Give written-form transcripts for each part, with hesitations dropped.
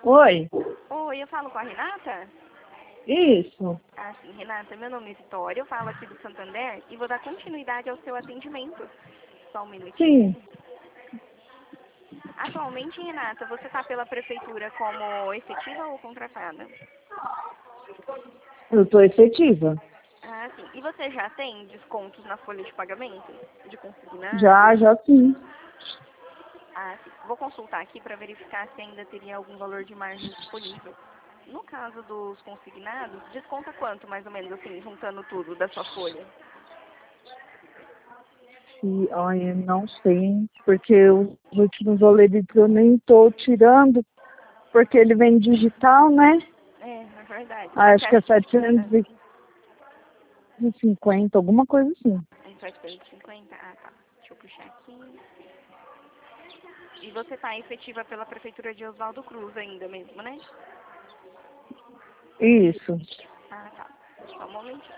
Oi, Oi, eu falo com a Renata? isso. Ah, sim, Renata, meu nome é Vitória, eu falo aqui do Santander e vou dar continuidade ao seu atendimento. Só um minutinho. Sim, Atualmente, Renata, você está pela prefeitura como efetiva ou contratada? eu tô efetiva. Ah, sim. E você já tem descontos na folha de pagamento? De consignado? Já sim. Ah, sim. Vou consultar aqui para verificar se ainda teria algum valor de margem disponível. No caso dos consignados, desconta quanto, mais ou menos, assim, juntando tudo da sua folha? E, olha, não sei, porque os últimos boletos eu nem tô tirando, porque ele vem digital, né? É verdade. Ah, Mas acho que é você 750, alguma coisa assim. Em 750? Ah, tá. Deixa eu puxar aqui. E você tá efetiva pela Prefeitura de Oswaldo Cruz ainda mesmo, né? Isso. Ah, tá. Só um momentinho.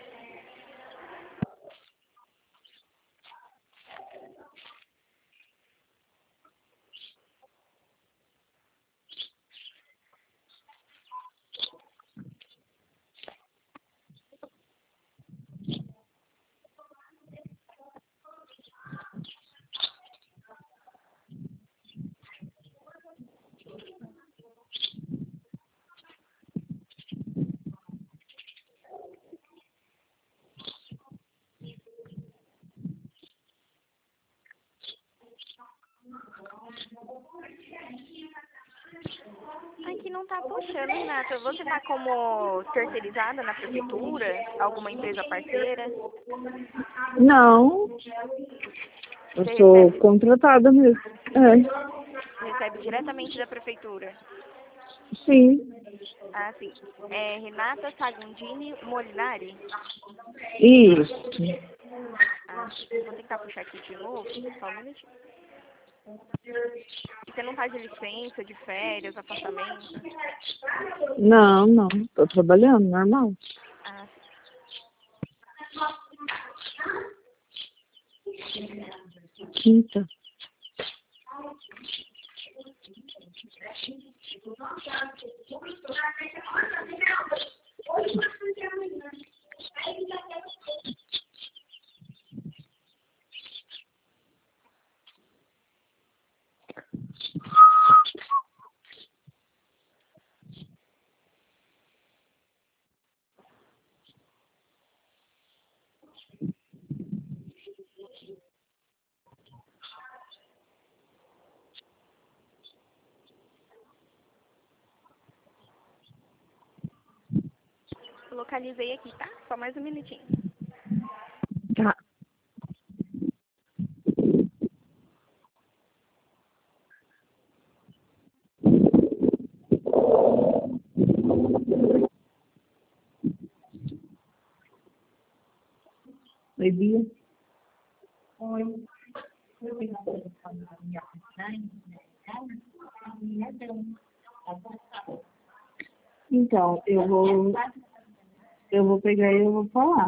Aqui não tá puxando, Renata. Você tá como terceirizada na Prefeitura? Alguma empresa parceira? Não, eu Você sou recebe, contratada mesmo. É, recebe diretamente da Prefeitura? sim. Ah, sim. É Renata Sagundini Molinari? Isso. Ah, sim. Vou tentar puxar aqui de novo. Só um minutinho. E você não tá de licença, de férias, afastamento? Não, tô trabalhando, normal. Ah, Quinta. localizei aqui, tá? Só mais um minutinho. Tá. Oi, Bia. Então, eu vou pegar e eu vou falar.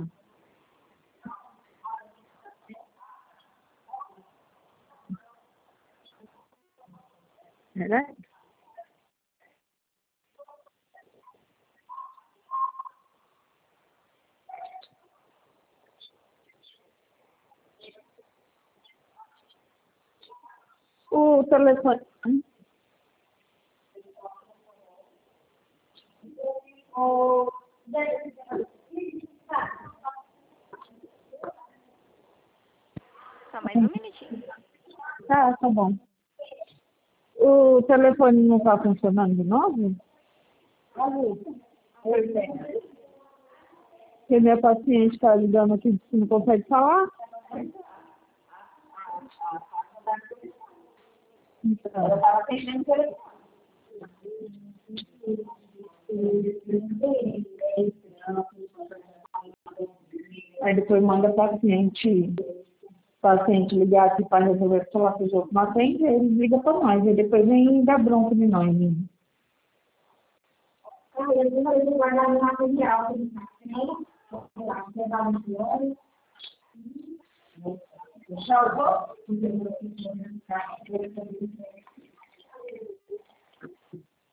Verdade? O telefone. Só mais um minutinho. Tá bom. O telefone não tá funcionando de novo? Porque minha paciente está ligando aqui disse que não consegue falar. Então, aí depois manda paciente ligar aqui para resolver falar com os outros. Mas tem, eles ligam para nós, e depois vem dar bronca de nós, né?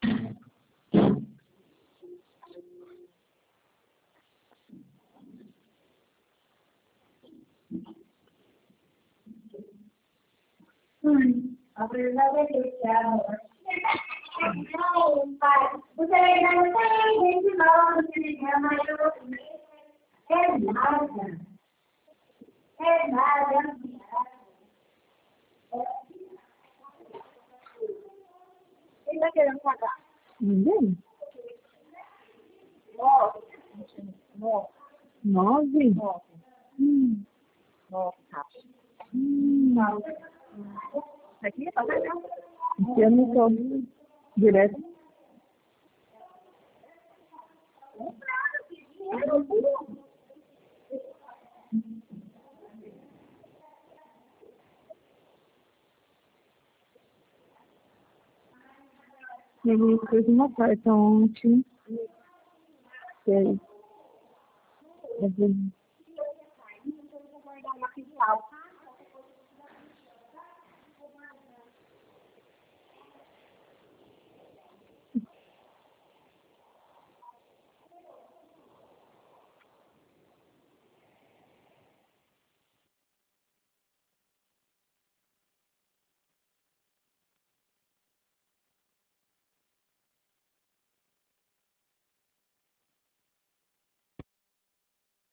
A verdade é que amor. Você ainda não tem esse nome que me chama eu. É nada. É nada. Ele está querendo pagar. Ninguém? 9. 9? 9. 9, tá. Aqui, tá vendo? Aqui eu não tô direto. Ele fez uma carta ontem. Eu vi. Vou guardar o material, tá?